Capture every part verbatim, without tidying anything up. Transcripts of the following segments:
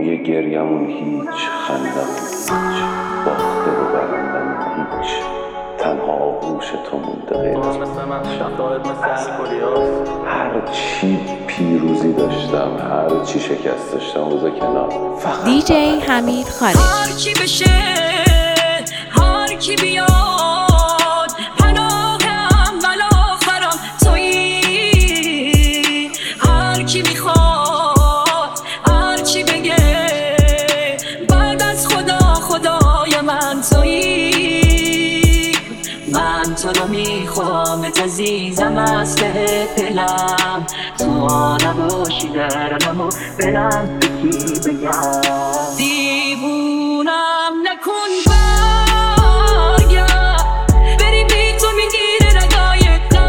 روی گریمون هیچ، خندمون هیچ، باخته و برندمون هیچ، تنها آغوش تو مونده غیر از هر چی پیروزی داشتم، هر چی شکست داشتم روزا کنار. دی جی حمید خارجی. هر کی بشه هر کی بیاد پناهم ولا آخرم تویی، هر کی میخواد هر چی بگه بعد از خدا خدای من تویی، من تو رو میخوامت عزیزم از ته دلم، تو نباشی درنمو برم بکی بگم دیوونم نکن برگرد بری بی تو میگیره رگای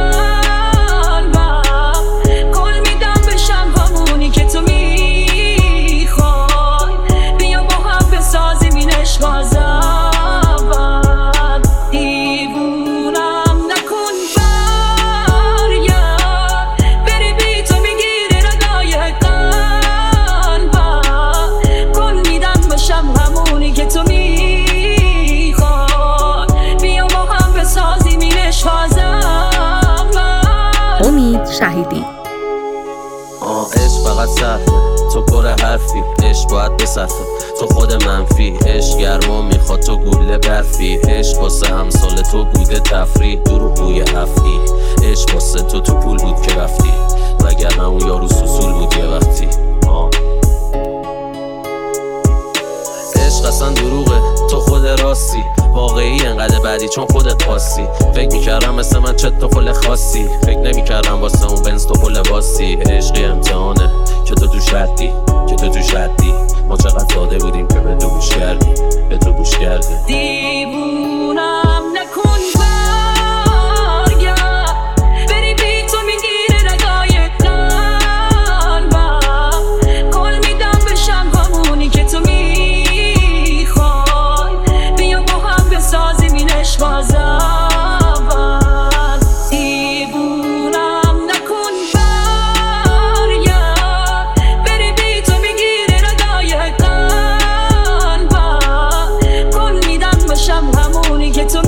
قلبم، کل میدم بشم همونی که تو میخوای، بیا با هم بسازیم این عشق از اول، دیوونم نکن برگرد بری بی تو میگیره رگای قلبم، کل میدم بشم همونی که تو میخوای، بیا با هم بسازیم این عشق از اول. امید شهیدی. آه عشق فقط صرفه، تو پر حرفی، عشق باید بسفه، تو خود منفی، عشق گرما میخواد تو گوله برفی، عشق واسه همسال تو بوده تفریح، دروغ بوی افعی، عشق واسه تو تو پول بود که رفتی، وگرنه اون یارو سوسول بود یه وقتی. آه عشق اصلا دروغه، تو خود راستی، واقعی انقدر بعدی چون خودت خاصی، فکر میکردم مثل من چت تو خل خاصی، فکر نمیکردم واسه اون بنز تو پل باسی، عشقی امتحانه که تو توش ردی، که تو توش ردی، ما چقدر ساده بودیم که به تو گوش کردی، به تو گوش کردی. دیوونم نکن برگرد بری بی تو میگیره رگای قلبم، کل میدم بشم همونی که تو میخوای، بیا با هم بسازیم این عشق از اول، دیوونم نکن برگرد بری بی تو میگیره رگای قلبم، کل میدم بشم همونی که تو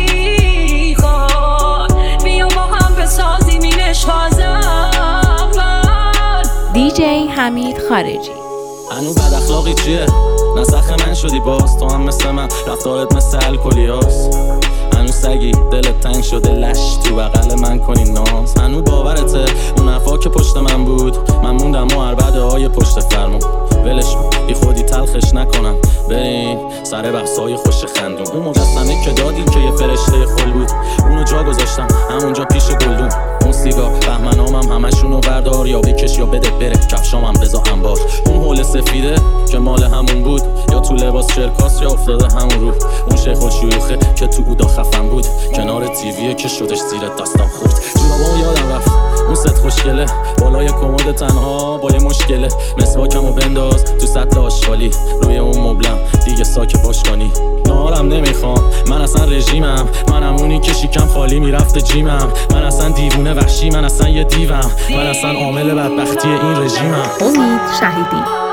میخوای، بیا با هم بسازیم این عشق از اول. دی جی حمید خارجی. هنو بد اخلاقی چیه؟ نسخ من شدی باز، تو هم مثل من رفتارت مثل الکلیاس، هنو سگی دلت تنگ شده لش تو بغل من کنی ناز، هنو باورته اون حرفا که پشت من بود، من موندم و عربده های پشت فرمون، ولش بی خودی تلخش نکنم بریم سر بحثای خوش خندون، اون مجسمه که دادی که یه فرشته خل بود، اونو جا گذاشتم همونجا پیش گلدون، اون سیگار بهمنامم همشونو بردار یا بکش یا بده بره، کفشامم بذار انبار، اون حول سفیده که مال همون بود، یا تو لباس شرکاس یا افتاده همون رو، اون شیخ و شیوخه که تو اودا خفن بود، کنار تیویه که شدش زیر دستم خورد، جورابامو یادم رفت اون ست خوشگله، بالای کمد تنها با یه مشکله، مسواکمو بنداز تو سطل آشغالی، روی اون مبلم دیگه ساک باش کنی، نهارم نمیخوام من اصلا رژیمم، منم اونی که شیکم خالی میرفته جیمم، من اصلا دیوونه وحشی، من اصلا یه دیوم، من اصلا عامل بدبختی این رژیمم. امید شهیدی.